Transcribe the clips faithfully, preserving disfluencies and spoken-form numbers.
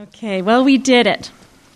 Okay, well, we did it.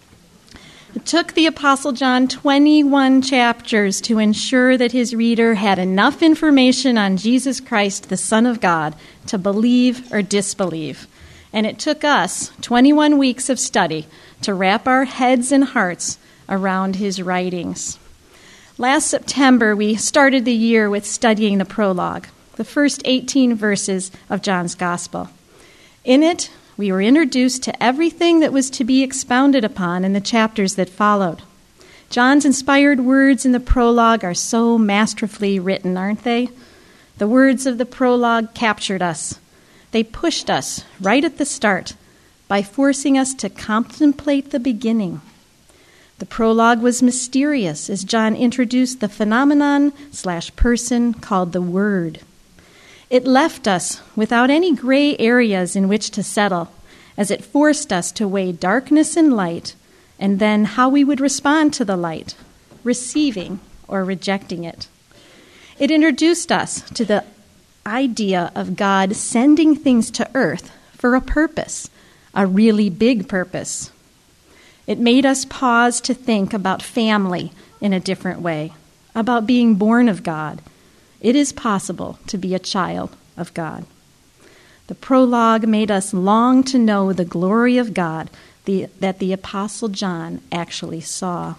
It took the Apostle John twenty-one chapters to ensure that his reader had enough information on Jesus Christ, the Son of God, to believe or disbelieve. And it took us twenty-one weeks of study to wrap our heads and hearts around his writings. Last September, we started the year with studying the prologue, the first eighteen verses of John's Gospel. In it, we were introduced to everything that was to be expounded upon in the chapters that followed. John's inspired words in the prologue are so masterfully written, aren't they? The words of the prologue captured us. They pushed us right at the start by forcing us to contemplate the beginning. The prologue was mysterious as John introduced the phenomenon slash person called the Word. It left us without any gray areas in which to settle, as it forced us to weigh darkness and light, and then how we would respond to the light, receiving or rejecting it. It introduced us to the idea of God sending things to earth for a purpose, a really big purpose. It made us pause to think about family in a different way, about being born of God. It is possible to be a child of God. The prologue made us long to know the glory of God the, that the Apostle John actually saw.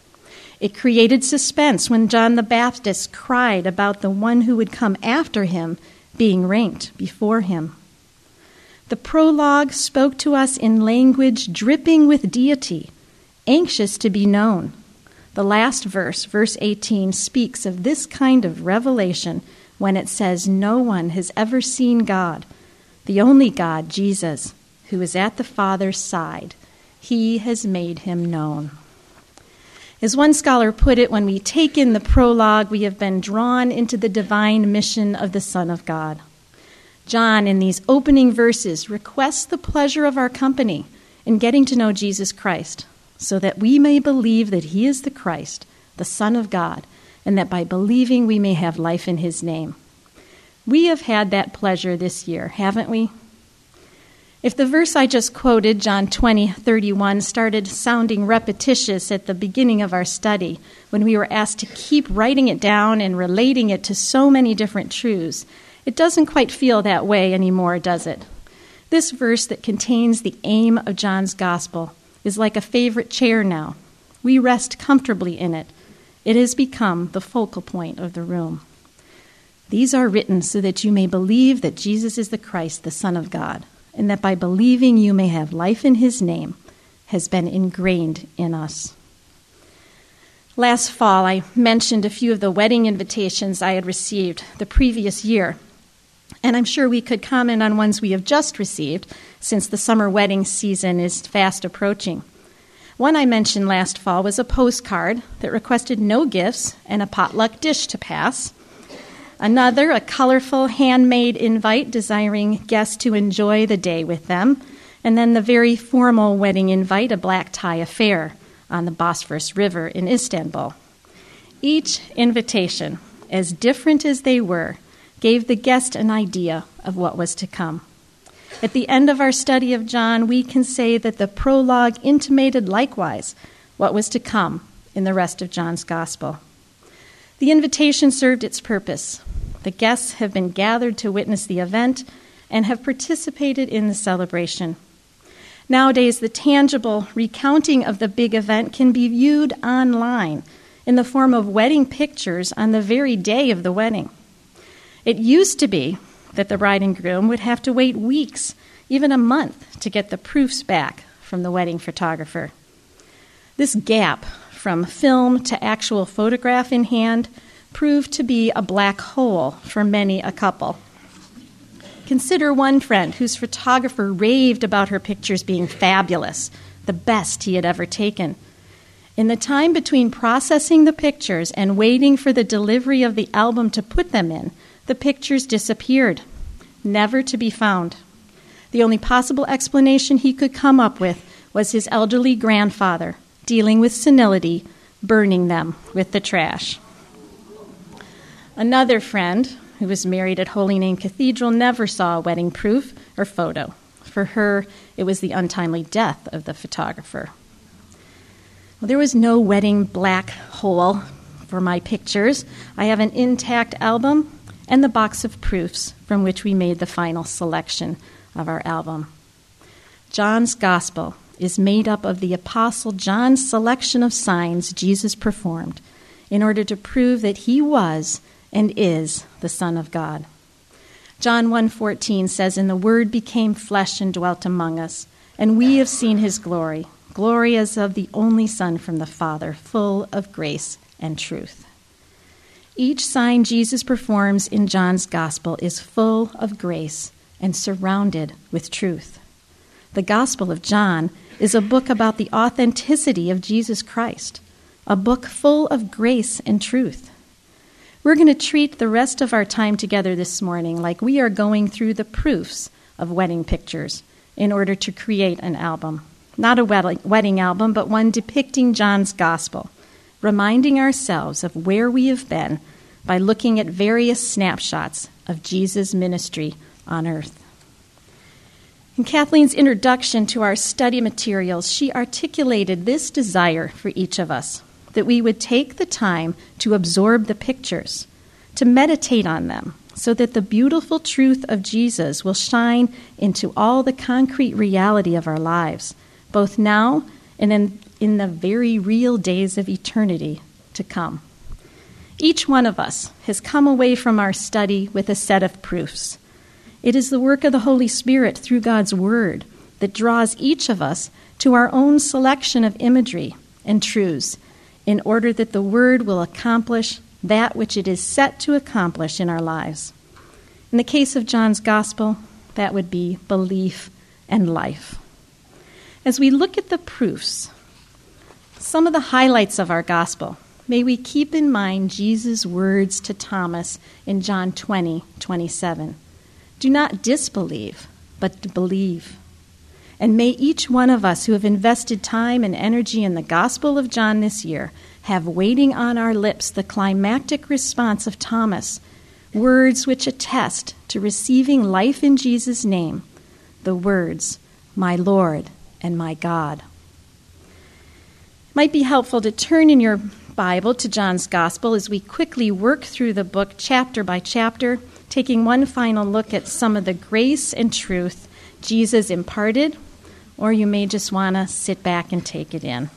It created suspense when John the Baptist cried about the one who would come after him being ranked before him. The prologue spoke to us in language dripping with deity, anxious to be known. The last verse, verse eighteen, speaks of this kind of revelation when it says, "No one has ever seen God, the only God, Jesus, who is at the Father's side. He has made him known." As one scholar put it, when we take in the prologue, we have been drawn into the divine mission of the Son of God. John, in these opening verses, requests the pleasure of our company in getting to know Jesus Christ, so that we may believe that he is the Christ, the Son of God, and that by believing we may have life in his name. We have had that pleasure this year, haven't we? If the verse I just quoted, John twenty thirty-one, started sounding repetitious at the beginning of our study, when we were asked to keep writing it down and relating it to so many different truths, it doesn't quite feel that way anymore, does it? This verse that contains the aim of John's Gospel is like a favorite chair now. We rest comfortably in it. It has become the focal point of the room. These are written so that you may believe that Jesus is the Christ, the Son of God, and that by believing you may have life in his name, has been ingrained in us. Last fall, I mentioned a few of the wedding invitations I had received the previous year, and I'm sure we could comment on ones we have just received, since the summer wedding season is fast approaching. One I mentioned last fall was a postcard that requested no gifts and a potluck dish to pass. Another, a colorful handmade invite desiring guests to enjoy the day with them. And then the very formal wedding invite, a black tie affair on the Bosphorus River in Istanbul. Each invitation, as different as they were, gave the guest an idea of what was to come. At the end of our study of John, we can say that the prologue intimated likewise what was to come in the rest of John's Gospel. The invitation served its purpose. The guests have been gathered to witness the event and have participated in the celebration. Nowadays, the tangible recounting of the big event can be viewed online in the form of wedding pictures on the very day of the wedding. It used to be that the bride and groom would have to wait weeks, even a month, to get the proofs back from the wedding photographer. This gap from film to actual photograph in hand proved to be a black hole for many a couple. Consider one friend whose photographer raved about her pictures being fabulous, the best he had ever taken. In the time between processing the pictures and waiting for the delivery of the album to put them in, the pictures disappeared, never to be found. The only possible explanation he could come up with was his elderly grandfather, dealing with senility, burning them with the trash. Another friend, who was married at Holy Name Cathedral, never saw a wedding proof or photo For her, it was the untimely death of the photographer. Well, there was no wedding black hole for my pictures. I have an intact album and the box of proofs from which we made the final selection of our album. John's Gospel is made up of the Apostle John's selection of signs Jesus performed in order to prove that he was and is the Son of God. John one fourteen says, "And the Word became flesh and dwelt among us, and we have seen his glory, glory as of the only Son from the Father, full of grace and truth." Each sign Jesus performs in John's Gospel is full of grace and surrounded with truth. The Gospel of John is a book about the authenticity of Jesus Christ, a book full of grace and truth. We're going to treat the rest of our time together this morning like we are going through the proofs of wedding pictures in order to create an album. Not a wedding album, but one depicting John's Gospel, reminding ourselves of where we have been by looking at various snapshots of Jesus' ministry on earth. In Kathleen's introduction to our study materials, she articulated this desire for each of us, that we would take the time to absorb the pictures, to meditate on them, so that the beautiful truth of Jesus will shine into all the concrete reality of our lives, both now and in, in the very real days of eternity to come. Each one of us has come away from our study with a set of proofs. It is the work of the Holy Spirit through God's Word that draws each of us to our own selection of imagery and truths in order that the Word will accomplish that which it is set to accomplish in our lives. In the case of John's Gospel, that would be belief and life. As we look at the proofs, some of the highlights of our Gospel, may we keep in mind Jesus' words to Thomas in John twenty twenty-seven. Do not disbelieve, but believe. And may each one of us who have invested time and energy in the Gospel of John this year have waiting on our lips the climactic response of Thomas, words which attest to receiving life in Jesus' name, the words, "My Lord and my God." It might be helpful to turn in your Bible to John's Gospel as we quickly work through the book chapter by chapter, taking one final look at some of the grace and truth Jesus imparted, or you may just want to sit back and take it in.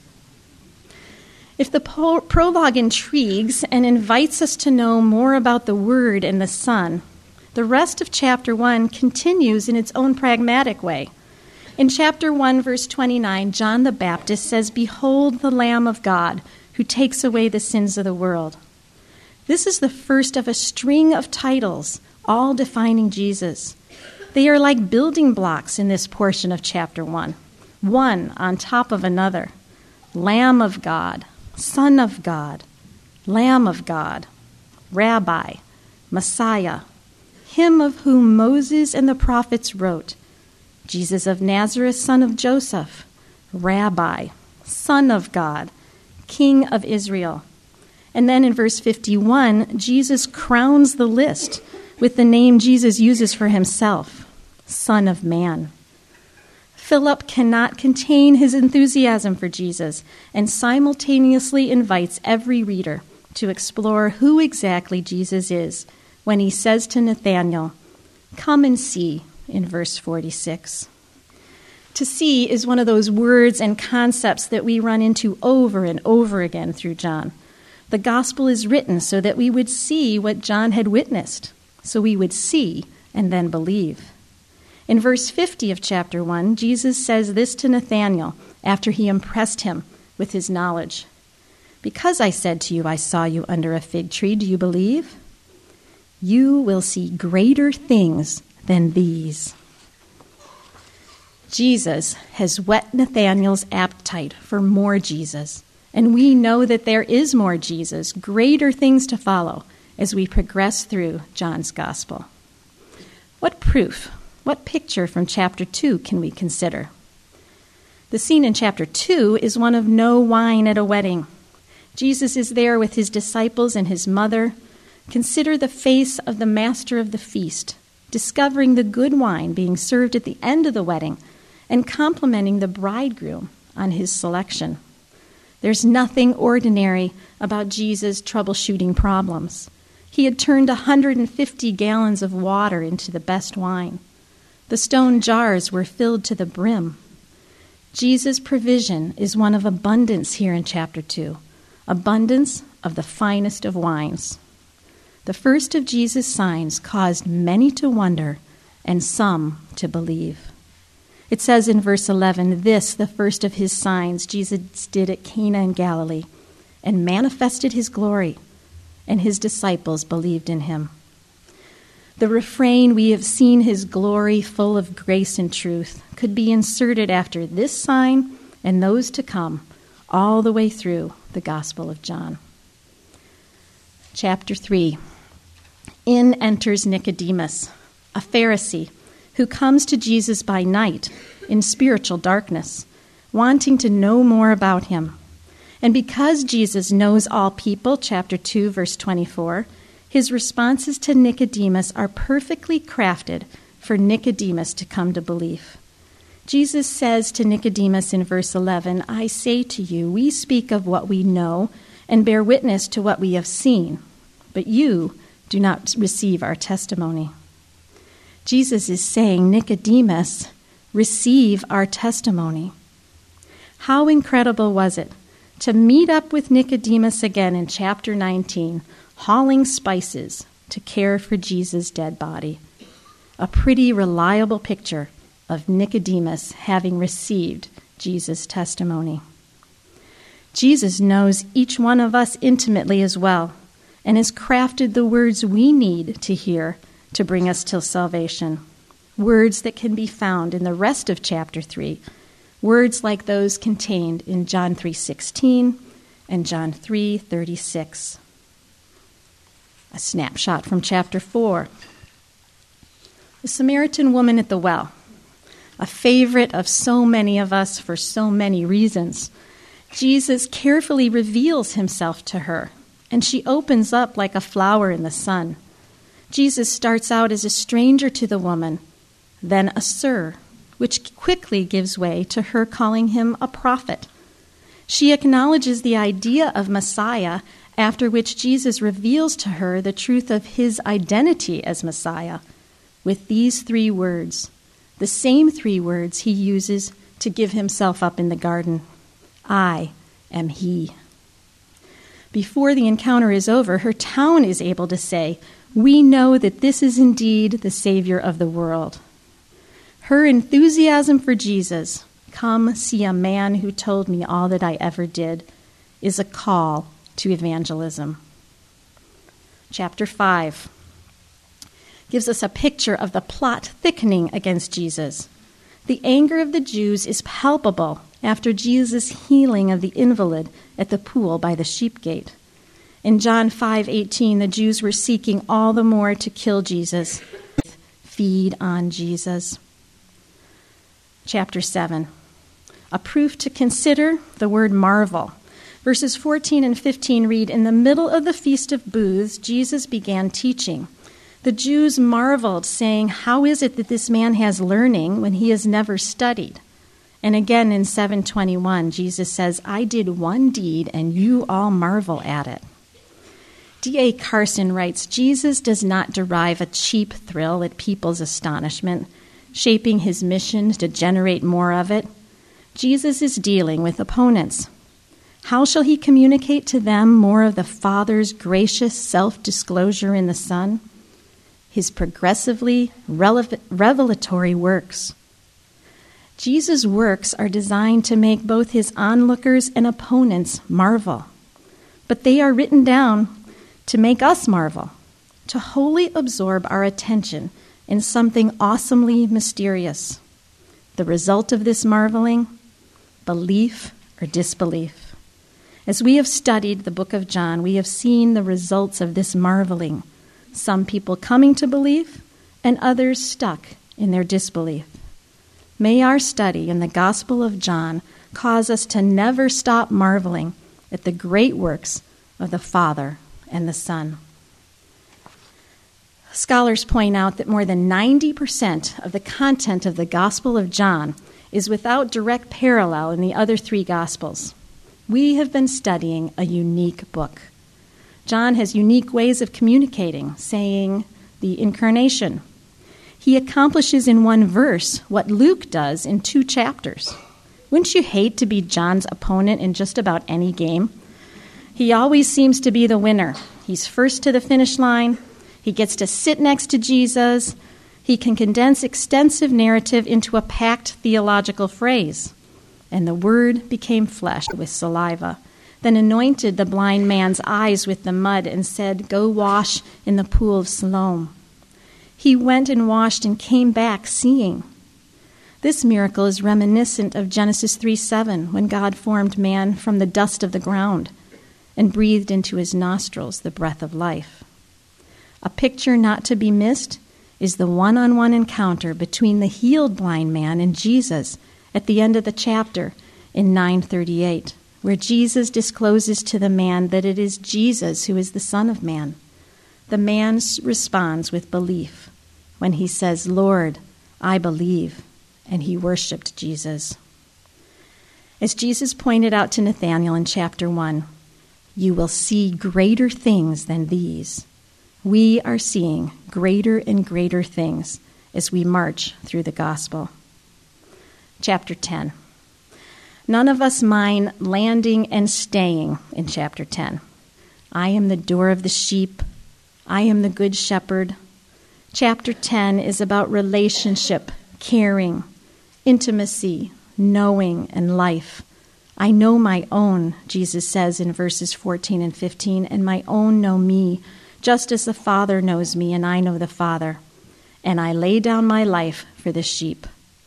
If the po- prologue intrigues and invites us to know more about the Word and the Son, the rest of chapter one continues in its own pragmatic way. In chapter one, verse twenty-nine, John the Baptist says, "Behold the Lamb of God, who takes away the sins of the world." This is the first of a string of titles, all defining Jesus. They are like building blocks in this portion of chapter one, one on top of another. Lamb of God, Son of God, Lamb of God, Rabbi, Messiah, him of whom Moses and the prophets wrote, Jesus of Nazareth, son of Joseph, Rabbi, Son of God, King of Israel. And then in verse fifty-one, Jesus crowns the list with the name Jesus uses for himself, Son of Man. Philip cannot contain his enthusiasm for Jesus and simultaneously invites every reader to explore who exactly Jesus is when he says to Nathanael, "Come and see," in verse forty-six. To see is one of those words and concepts that we run into over and over again through John. The gospel is written so that we would see what John had witnessed, so we would see and then believe. In verse fifty of chapter one, Jesus says this to Nathanael after he impressed him with his knowledge. "Because I said to you, I saw you under a fig tree, do you believe? You will see greater things than these." Jesus has whet Nathanael's appetite for more Jesus, and we know that there is more Jesus, greater things to follow as we progress through John's gospel. What proof, what picture from chapter two can we consider? The scene in chapter two is one of no wine at a wedding. Jesus is there with his disciples and his mother. Consider the face of the master of the feast, discovering the good wine being served at the end of the wedding, and complimenting the bridegroom on his selection. There's nothing ordinary about Jesus troubleshooting problems. He had turned one hundred fifty gallons of water into the best wine. The stone jars were filled to the brim. Jesus' provision is one of abundance here in chapter two, abundance of the finest of wines. The first of Jesus' signs caused many to wonder and some to believe. It says in verse eleven, this, the first of his signs, Jesus did at Cana in Galilee and manifested his glory, and his disciples believed in him. The refrain, we have seen his glory full of grace and truth, could be inserted after this sign and those to come all the way through the Gospel of John. Chapter three. In enters Nicodemus, a Pharisee, who comes to Jesus by night in spiritual darkness, wanting to know more about him. And because Jesus knows all people, chapter two, verse twenty-four, his responses to Nicodemus are perfectly crafted for Nicodemus to come to belief. Jesus says to Nicodemus in verse eleven, I say to you, we speak of what we know and bear witness to what we have seen, but you do not receive our testimony. Jesus is saying, Nicodemus, receive our testimony. How incredible was it to meet up with Nicodemus again in chapter nineteen, hauling spices to care for Jesus' dead body. A pretty reliable picture of Nicodemus having received Jesus' testimony. Jesus knows each one of us intimately as well, and has crafted the words we need to hear to bring us to salvation. Words that can be found in the rest of chapter three. Words like those contained in John three sixteen and John three thirty-six. A snapshot from chapter four. The Samaritan woman at the well, a favorite of so many of us for so many reasons. Jesus carefully reveals himself to her, and she opens up like a flower in the sun. Jesus starts out as a stranger to the woman, then a sir, which quickly gives way to her calling him a prophet. She acknowledges the idea of Messiah, after which Jesus reveals to her the truth of his identity as Messiah with these three words, the same three words he uses to give himself up in the garden. I am he. Before the encounter is over, her town is able to say, we know that this is indeed the Savior of the world. Her enthusiasm for Jesus, come see a man who told me all that I ever did, is a call to evangelism. Chapter five gives us a picture of the plot thickening against Jesus. The anger of the Jews is palpable after Jesus' healing of the invalid at the pool by the sheep gate. In John five eighteen, the Jews were seeking all the more to kill Jesus. Feed on Jesus. Chapter seven, a proof to consider, the word marvel. Verses fourteen and fifteen read, in the middle of the Feast of Booths, Jesus began teaching. The Jews marveled, saying, how is it that this man has learning when he has never studied? And again in seven twenty-one, Jesus says, I did one deed and you all marvel at it. D A Carson writes, Jesus does not derive a cheap thrill at people's astonishment, shaping his mission to generate more of it. Jesus is dealing with opponents. How shall he communicate to them more of the Father's gracious self-disclosure in the Son? His progressively relevant, revelatory works. Jesus' works are designed to make both his onlookers and opponents marvel. But they are written down to make us marvel, to wholly absorb our attention in something awesomely mysterious. The result of this marveling, belief or disbelief. As we have studied the book of John, we have seen the results of this marveling. Some people coming to belief and others stuck in their disbelief. May our study in the Gospel of John cause us to never stop marveling at the great works of the Father and the Son. Scholars point out that more than ninety percent of the content of the Gospel of John is without direct parallel in the other three Gospels. We have been studying a unique book. John has unique ways of communicating, saying the incarnation. He accomplishes in one verse what Luke does in two chapters. Wouldn't you hate to be John's opponent in just about any game? He always seems to be the winner. He's first to the finish line. He gets to sit next to Jesus. He can condense extensive narrative into a packed theological phrase. And the Word became flesh with saliva, then anointed the blind man's eyes with the mud and said, "Go wash in the pool of Siloam." He went and washed and came back seeing. This miracle is reminiscent of Genesis three seven, when God formed man from the dust of the ground and breathed into his nostrils the breath of life. A picture not to be missed is the one-on-one encounter between the healed blind man and Jesus at the end of the chapter in nine thirty-eight, where Jesus discloses to the man that it is Jesus who is the Son of Man. The man responds with belief when he says, "Lord, I believe," and he worshiped Jesus. As Jesus pointed out to Nathanael in chapter one, "You will see greater things than these." We are seeing greater and greater things as we march through the gospel. Chapter ten. None of us mind landing and staying in chapter ten. I am the door of the sheep. I am the good shepherd. Chapter ten is about relationship, caring, intimacy, knowing, and life. I know my own, Jesus says in verses fourteen and fifteen, and my own know me, just as the Father knows me, and I know the Father, and I lay down my life for the sheep.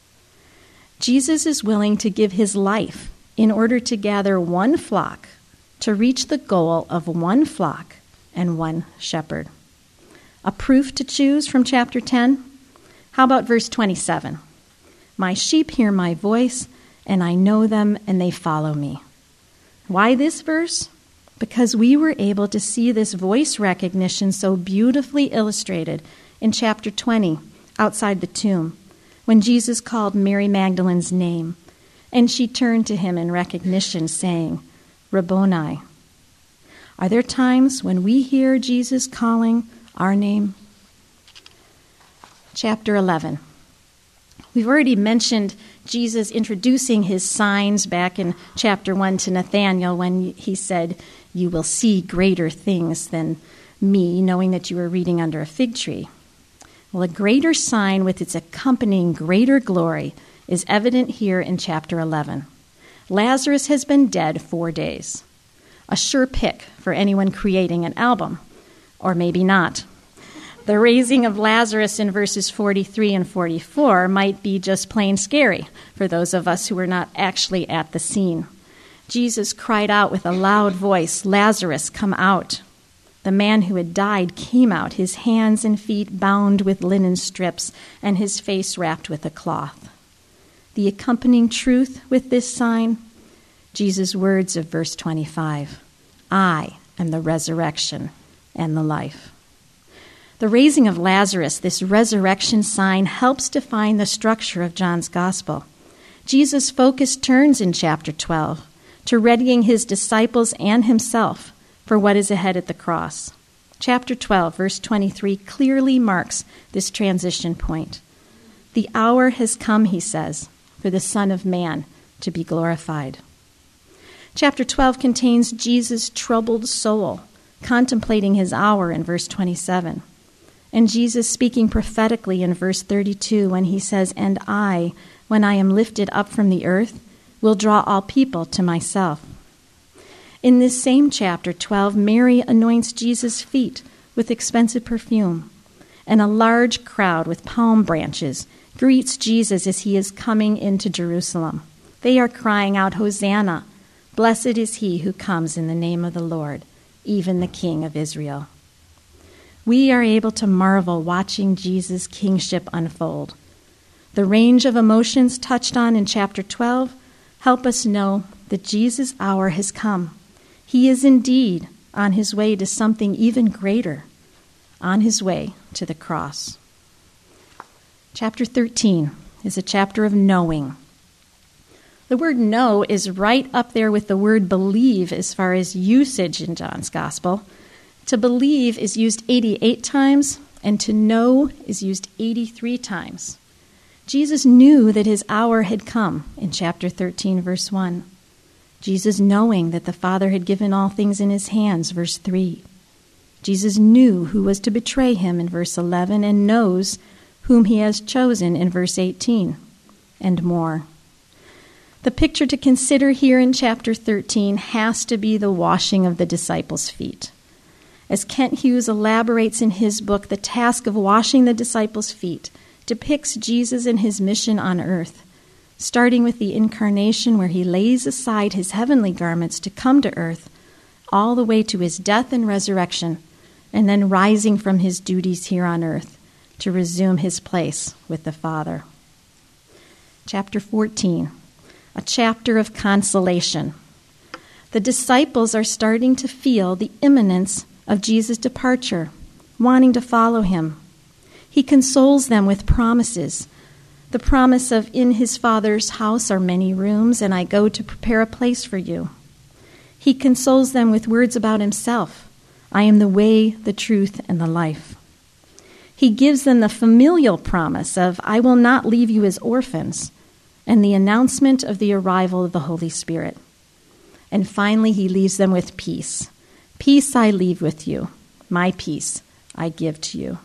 Jesus is willing to give his life in order to gather one flock to reach the goal of one flock and one shepherd. A proof to choose from chapter ten? How about verse twenty-seven? My sheep hear my voice, and I know them, and they follow me. Why this verse? Because we were able to see this voice recognition so beautifully illustrated in chapter twenty, outside the tomb, when Jesus called Mary Magdalene's name, and she turned to him in recognition, saying, "Rabboni." Are there times when we hear Jesus calling our name? Chapter eleven. We've already mentioned Jesus introducing his signs back in chapter one to Nathanael when he said, "You will see greater things than me," knowing that you were reading under a fig tree. Well, a greater sign with its accompanying greater glory is evident here in chapter eleven. Lazarus has been dead four days. A sure pick for anyone creating an album, or maybe not. The raising of Lazarus in verses forty-three and forty-four might be just plain scary for those of us who were not actually at the scene. Jesus cried out with a loud voice, "Lazarus, come out." The man who had died came out, his hands and feet bound with linen strips and his face wrapped with a cloth. The accompanying truth with this sign, Jesus' words of verse twenty-five, "I am the resurrection and the life." The raising of Lazarus, this resurrection sign, helps define the structure of John's gospel. Jesus' focus turns in chapter twelve to readying his disciples and himself for what is ahead at the cross. Chapter twelve, verse twenty-three, clearly marks this transition point. The hour has come, he says, for the Son of Man to be glorified. Chapter twelve contains Jesus' troubled soul, contemplating his hour in verse twenty-seven. And Jesus speaking prophetically in verse thirty-two when he says, "And I, when I am lifted up from the earth, will draw all people to myself." In this same chapter twelve, Mary anoints Jesus' feet with expensive perfume, and a large crowd with palm branches greets Jesus as he is coming into Jerusalem. They are crying out, "Hosanna! Blessed is he who comes in the name of the Lord, even the King of Israel." We are able to marvel watching Jesus' kingship unfold. The range of emotions touched on in chapter twelve help us know that Jesus' hour has come. He is indeed on his way to something even greater, on his way to the cross. Chapter thirteen is a chapter of knowing. The word know is right up there with the word believe as far as usage in John's gospel. To believe is used eighty-eight times, and to know is used eighty-three times. Jesus knew that his hour had come in chapter thirteen, verse one. Jesus knowing that the Father had given all things in his hands, verse three. Jesus knew who was to betray him in verse eleven and knows whom he has chosen in verse eighteen, and more. The picture to consider here in chapter thirteen has to be the washing of the disciples' feet. As Kent Hughes elaborates in his book, the task of washing the disciples' feet depicts Jesus and his mission on earth, starting with the incarnation where he lays aside his heavenly garments to come to earth, all the way to his death and resurrection, and then rising from his duties here on earth to resume his place with the Father. Chapter fourteen, a chapter of consolation. The disciples are starting to feel the imminence of Jesus' departure, wanting to follow him. He consoles them with promises. The promise of, in his Father's house are many rooms, and I go to prepare a place for you. He consoles them with words about himself. I am the way, the truth, and the life. He gives them the familial promise of, I will not leave you as orphans, and the announcement of the arrival of the Holy Spirit. And finally, he leaves them with peace. Peace I leave with you. My peace I give to you.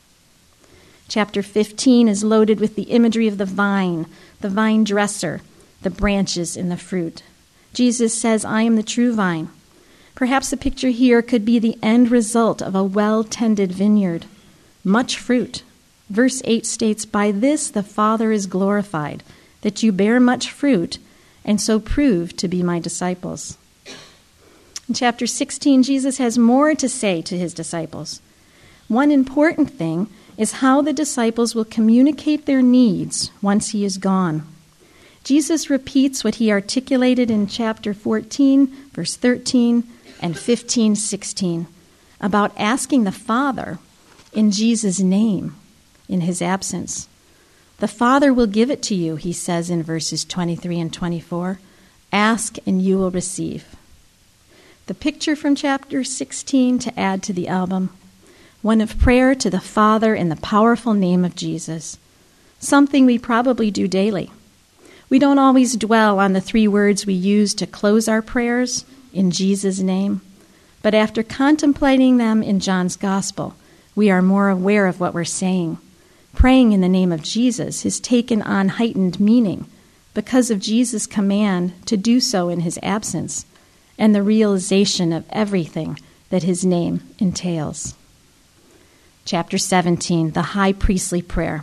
Chapter fifteen is loaded with the imagery of the vine, the vine dresser, the branches, and the fruit. Jesus says, I am the true vine. Perhaps the picture here could be the end result of a well-tended vineyard. Much fruit. Verse eight states, by this the Father is glorified, that you bear much fruit, and so prove to be my disciples. In chapter sixteen, Jesus has more to say to his disciples. One important thing is how the disciples will communicate their needs once he is gone. Jesus repeats what he articulated in chapter fourteen, verse thirteen, and fifteen, sixteen, about asking the Father in Jesus' name in his absence. The Father will give it to you, he says in verses twenty-three and twenty-four. Ask and you will receive. The picture from chapter sixteen to add to the album, one of prayer to the Father in the powerful name of Jesus, something we probably do daily. We don't always dwell on the three words we use to close our prayers, in Jesus' name, but after contemplating them in John's Gospel, we are more aware of what we're saying. Praying in the name of Jesus has taken on heightened meaning because of Jesus' command to do so in his absence and the realization of everything that his name entails. Chapter seventeen, the high priestly prayer.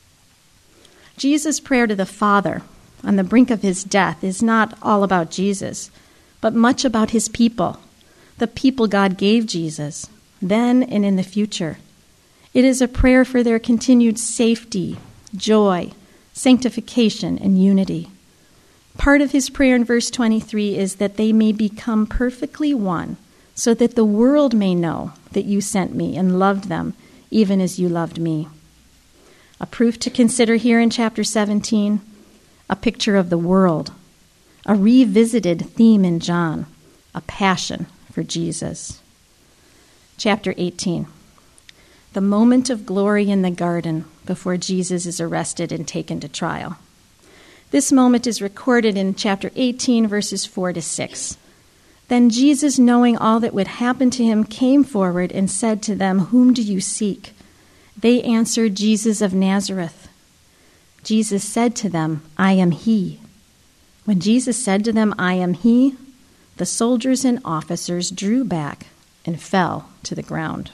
Jesus' prayer to the Father on the brink of his death is not all about Jesus, but much about his people, the people God gave Jesus, then and in the future. It is a prayer for their continued safety, joy, sanctification, and unity. Part of his prayer in verse twenty-three is that they may become perfectly one, so that the world may know that you sent me and loved them, even as you loved me. A proof to consider here in chapter seventeen, a picture of the world, a revisited theme in John, a passion for Jesus. Chapter eighteen, the moment of glory in the garden before Jesus is arrested and taken to trial. This moment is recorded in chapter eighteen, verses four to six. Then Jesus, knowing all that would happen to him, came forward and said to them, whom do you seek? They answered, Jesus of Nazareth. Jesus said to them, I am he. When Jesus said to them, I am he, the soldiers and officers drew back and fell to the ground.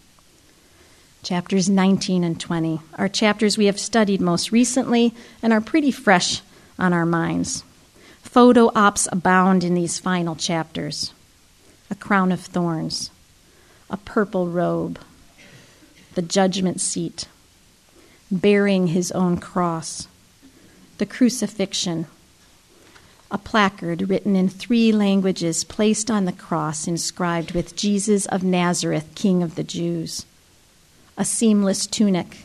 Chapters nineteen and twenty are chapters we have studied most recently and are pretty fresh on our minds. Photo ops abound in these final chapters. A crown of thorns, a purple robe, the judgment seat, bearing his own cross, the crucifixion, a placard written in three languages placed on the cross inscribed with Jesus of Nazareth, King of the Jews. a seamless tunic,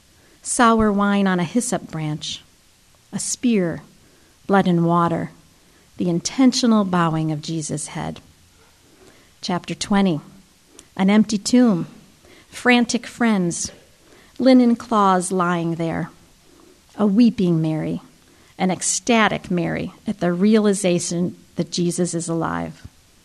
sour wine on a hyssop branch, a spear, blood and water, the intentional bowing of Jesus' head. Chapter twenty, an empty tomb, frantic friends, linen cloths lying there, a weeping Mary, an ecstatic Mary at the realization that Jesus is alive.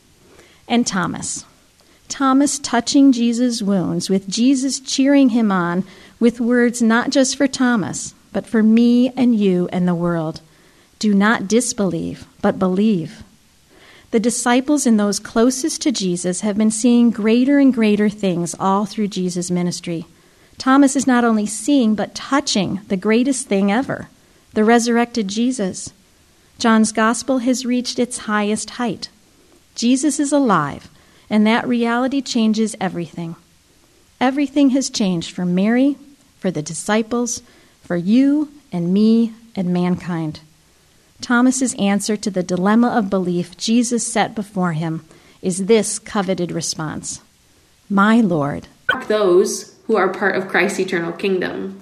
And Thomas. Thomas touching Jesus' wounds, with Jesus cheering him on with words not just for Thomas, but for me and you and the world. Do not disbelieve, but believe. The disciples and those closest to Jesus have been seeing greater and greater things all through Jesus' ministry. Thomas is not only seeing, but touching the greatest thing ever, the resurrected Jesus. John's gospel has reached its highest height. Jesus is alive, and that reality changes everything. Everything has changed for Mary, for the disciples, for you and me and mankind. Thomas's answer to the dilemma of belief Jesus set before him is this coveted response: my Lord. Those who are part of Christ's eternal kingdom.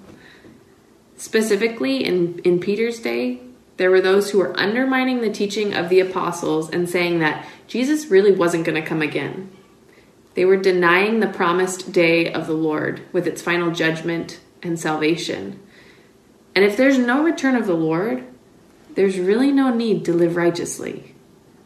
Specifically, in, in Peter's day, there were those who were undermining the teaching of the apostles and saying that Jesus really wasn't going to come again. They were denying the promised day of the Lord with its final judgment and salvation. And if there's no return of the Lord, there's really no need to live righteously.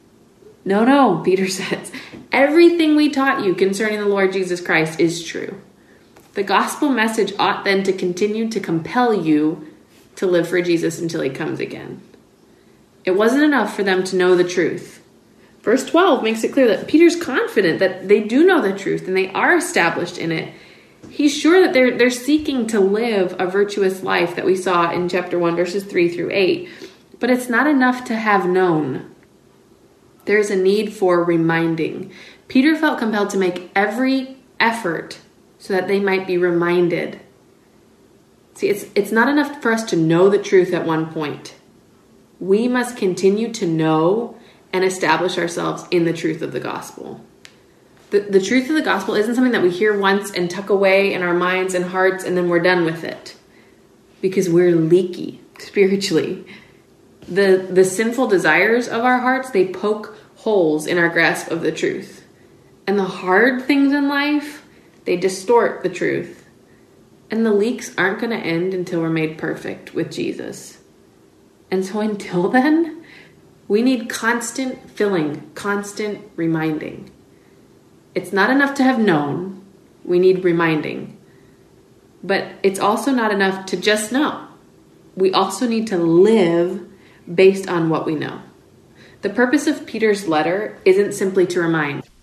No, no, Peter says, everything we taught you concerning the Lord Jesus Christ is true. The gospel message ought then to continue to compel you to live for Jesus until he comes again. It wasn't enough for them to know the truth. Verse twelve makes it clear that Peter's confident that they do know the truth and they are established in it. He's sure that they're, they're seeking to live a virtuous life that we saw in chapter one, verses three through eight. But it's not enough to have known. There's a need for reminding. Peter felt compelled to make every effort so that they might be reminded. See, it's it's not enough for us to know the truth at one point. We must continue to know and establish ourselves in the truth of the gospel. The, the truth of the gospel isn't something that we hear once and tuck away in our minds and hearts and then we're done with it. Because we're leaky spiritually. The, the sinful desires of our hearts, they poke holes in our grasp of the truth. And the hard things in life, they distort the truth. And the leaks aren't going to end until we're made perfect with Jesus. And so until then, we need constant filling, constant reminding. It's not enough to have known. We need reminding. But it's also not enough to just know. We also need to live based on what we know. The purpose of Peter's letter isn't simply to remind.